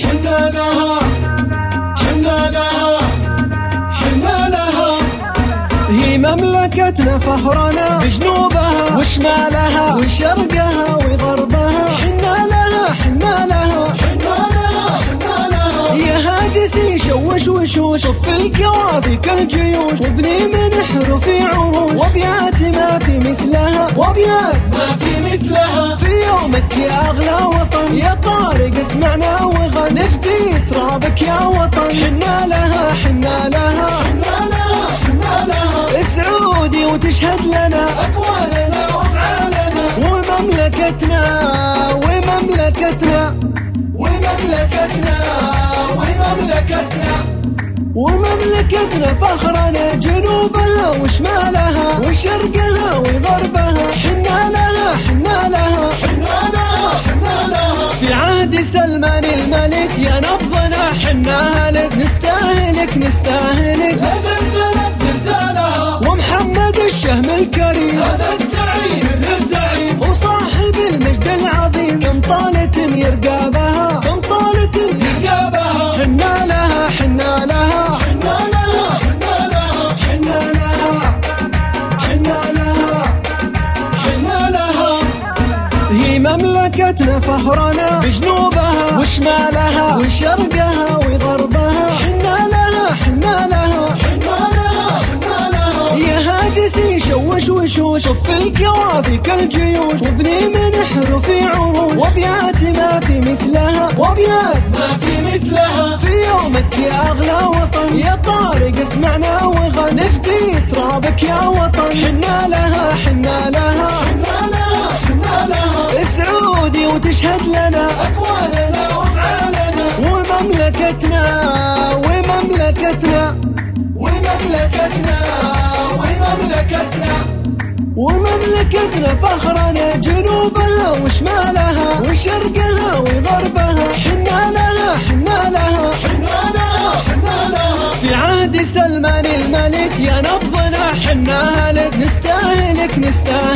حنا لها حنا لها حنا لها. هي مملكتنا فخرنا بجنوبها وشمالها وشرقها وغربها. حنا لها حنا لها حنا لها حنا لها. يا هاجسي شوش وشوش صف الكوافي كالجيوش وابني من حروفي عروش وابيات ما في مثلها وابيات ما في مثلها. في يومك يا اغلى وطن يا طارق اسمعنا وغن نفدي ترابك يا وطن. حنا لها حنا لها حنا لها حنا لها. سعودي وتشهد لنا اقوالنا وافعالنا ومملكتنا ومملكتنا ومملكتنا ومملكتنا ومملكتنا فخرنا جنوبها وشمالها وشرقها وغربها. حنا لها حنا لها حنا لها حنا لها. في عهد سلمان الملك يا نبضنا حنا لك نستاهلك نستاهلك. لا زلزلت زلزالها ومحمد الشهم الكريم هذا الزعيم الزعيم وصاحب المجد العظيم. كم طالت يرقابها كم طالت يرقابها. حنا لها حنا لها حنا لها حنا لها حنا لها حنا لها حنا لها. هي مملكتنا فخرنا بجنوبها وشمالها وشرقها وغربها. حنا لها حنا لها حنا لها حنا لها. يا هاجسي شوش وشوش صف الكوافي كالجيوش وابني من حروفي عروش وابيات ما في مثلها وابيات ما في مثلها. في يومك يا اغلى وطن يا طارق اسمعنا وغن نفدي ترابك يا وطن. حنا لها حنا لها حنا لها حنا لها. سعودي وتشهد لنا اقوالنا وافعالنا ومملكتنا ومملكتنا ومملكتنا ومملكتنا ومملكتنا فخرنا جنوبها وشمالها وشرقها وغربها. حنا لها حنا لها حنا لها حنا لها. في عهد سلمان الملك يا نبضنا حنا لك نستاهلك نستاهلك.